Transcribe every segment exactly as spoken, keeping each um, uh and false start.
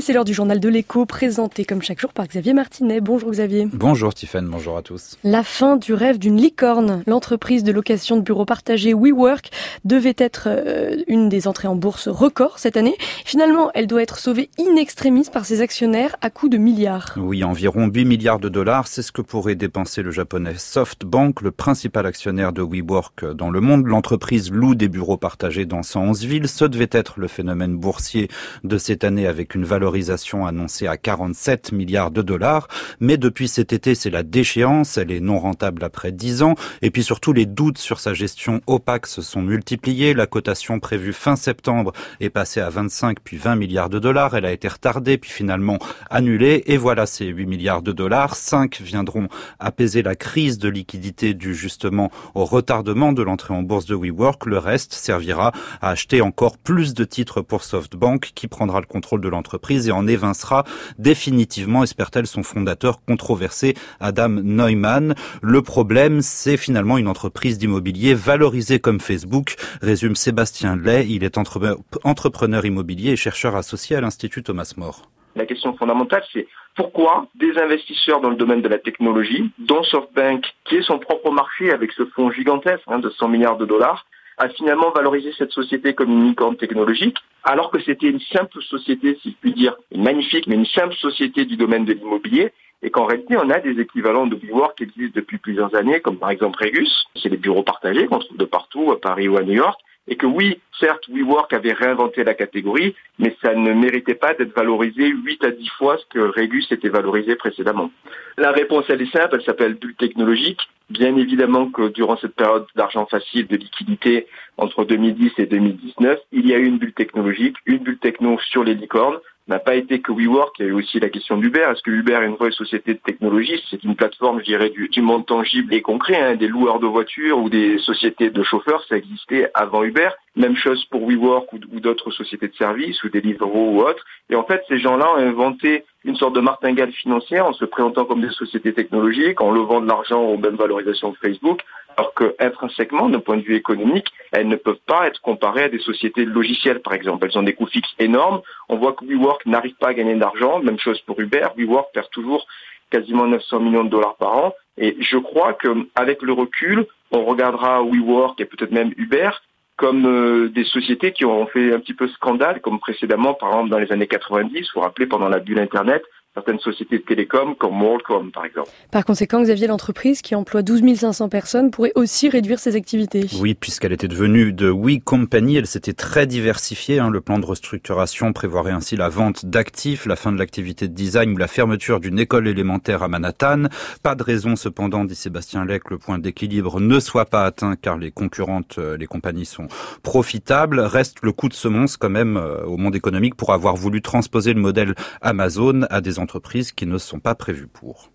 c'est l'heure du journal de l'écho, présenté comme chaque jour par Xavier Martinet. Bonjour Xavier. Bonjour Tiffany, bonjour à tous. La fin du rêve d'une licorne. L'entreprise de location de bureaux partagés WeWork devait être euh, une des entrées en bourse record cette année. Finalement, elle doit être sauvée in extremis par ses actionnaires à coût de milliards. Oui, environ huit milliards de dollars, c'est ce que pourrait dépenser le japonais SoftBank, le principal actionnaire de WeWork dans le monde. L'entreprise loue des bureaux partagés dans cent onze villes. Ce devait être le phénomène boursier de cette année avec une valorisation annoncée à quarante-sept milliards de dollars. Mais depuis cet été, c'est la déchéance. Elle est non rentable après dix ans. Et puis surtout, les doutes sur sa gestion opaque se sont multipliés. La cotation prévue fin septembre est passée à vingt-cinq puis vingt milliards de dollars. Elle a été retardée puis finalement annulée. Et voilà ces huit milliards de dollars. cinq viendront apaiser la crise de liquidité due justement au retardement de l'entrée en bourse de WeWork. Le reste servira à acheter encore plus de titres pour SoftBank qui prendra le contrôle de l'entreprise et en évincera définitivement, espère-t-elle, son fondateur controversé, Adam Neumann. Le problème, c'est finalement une entreprise d'immobilier valorisée comme Facebook, résume Sébastien Lay. Il est entre... entrepreneur immobilier et chercheur associé à l'Institut Thomas More. La question fondamentale, c'est pourquoi des investisseurs dans le domaine de la technologie, dont SoftBank, qui est son propre marché avec ce fonds gigantesque hein, de cent milliards de dollars, a finalement valorisé cette société comme une licorne technologique, alors que c'était une simple société, si je puis dire, une magnifique, mais une simple société du domaine de l'immobilier, et qu'en réalité, on a des équivalents de WeWork qui existent depuis plusieurs années, comme par exemple Regus, c'est des bureaux partagés qu'on trouve de partout, à Paris ou à New York, et que oui, certes, WeWork avait réinventé la catégorie, mais ça ne méritait pas d'être valorisé huit à dix fois ce que Regus était valorisé précédemment. La réponse, elle est simple, elle s'appelle bulle technologique. Bien évidemment que durant cette période d'argent facile, de liquidité, entre deux mille dix et deux mille dix-neuf, il y a eu une bulle technologique, une bulle techno sur les licornes. N'a pas été que WeWork, il y a eu aussi la question d'Uber. Est-ce que Uber est une vraie société de technologie? C'est une plateforme, je dirais, du, du monde tangible et concret, hein, des loueurs de voitures ou des sociétés de chauffeurs, ça existait avant Uber. Même chose pour WeWork ou, ou d'autres sociétés de services ou Deliveroo ou autres. Et en fait, ces gens-là ont inventé une sorte de martingale financière en se présentant comme des sociétés technologiques, en levant de l'argent aux mêmes valorisations que Facebook, alors que intrinsèquement, d'un point de vue économique, elles ne peuvent pas être comparées à des sociétés de logiciels, par exemple. Elles ont des coûts fixes énormes. On voit que WeWork n'arrive pas à gagner d'argent. Même chose pour Uber. WeWork perd toujours quasiment neuf cents millions de dollars par an. Et je crois qu'avec le recul, on regardera WeWork et peut-être même Uber comme euh, des sociétés qui ont fait un petit peu scandale, comme précédemment, par exemple, dans les années quatre-vingt-dix, vous vous rappelez, pendant la bulle Internet, certaines sociétés de télécom, comme WorldCom, par exemple. Par conséquent, Xavier, l'entreprise qui emploie douze mille cinq cents personnes pourrait aussi réduire ses activités. Oui, puisqu'elle était devenue de We Company, elle s'était très diversifiée. Hein. Le plan de restructuration prévoirait ainsi la vente d'actifs, la fin de l'activité de design ou la fermeture d'une école élémentaire à Manhattan. Pas de raison, cependant, dit Sébastien Lay, que le point d'équilibre ne soit pas atteint, car les concurrentes, les compagnies sont profitables. Reste le coup de semonce, quand même, au monde économique pour avoir voulu transposer le modèle Amazon à des entreprises qui ne sont pas prévues pour.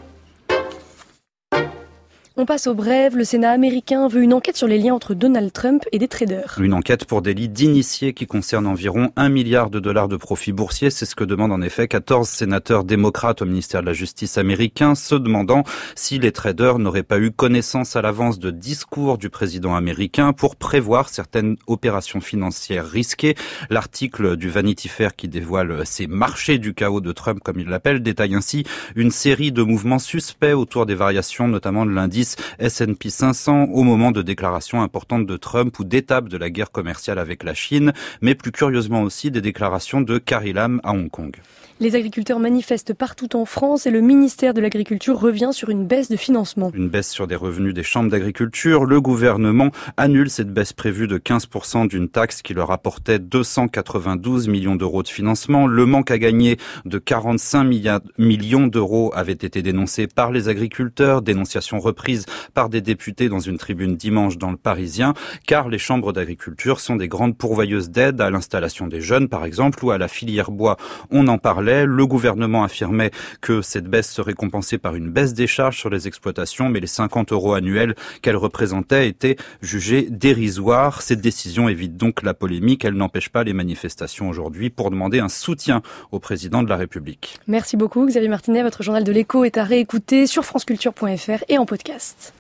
On passe au bref. Le Sénat américain veut une enquête sur les liens entre Donald Trump et des traders. Une enquête pour délit d'initié qui concerne environ un milliard de dollars de profits boursiers. C'est ce que demandent en effet quatorze sénateurs démocrates au ministère de la Justice américain, se demandant si les traders n'auraient pas eu connaissance à l'avance de discours du président américain pour prévoir certaines opérations financières risquées. L'article du Vanity Fair qui dévoile ces marchés du chaos de Trump, comme il l'appelle, détaille ainsi une série de mouvements suspects autour des variations, notamment de l'indice S and P cinq cents au moment de déclarations importantes de Trump ou d'étapes de la guerre commerciale avec la Chine, mais plus curieusement aussi des déclarations de Carrie Lam à Hong Kong. Les agriculteurs manifestent partout en France et le ministère de l'Agriculture revient sur une baisse de financement. Une baisse sur des revenus des chambres d'agriculture. Le gouvernement annule cette baisse prévue de quinze pour cent d'une taxe qui leur apportait deux cent quatre-vingt-douze millions d'euros de financement. Le manque à gagner de quarante-cinq millions d'euros avait été dénoncé par les agriculteurs, dénonciation reprise par des députés dans une tribune dimanche dans le Parisien, car les chambres d'agriculture sont des grandes pourvoyeuses d'aide à l'installation des jeunes, par exemple, ou à la filière bois. On en parlait. Le gouvernement affirmait que cette baisse serait compensée par une baisse des charges sur les exploitations, mais les cinquante euros annuels qu'elle représentait étaient jugés dérisoires. Cette décision évite donc la polémique. Elle n'empêche pas les manifestations aujourd'hui pour demander un soutien au président de la République. Merci beaucoup Xavier Martinet. Votre journal de l'écho est à réécouter sur franceculture point f r et en podcast.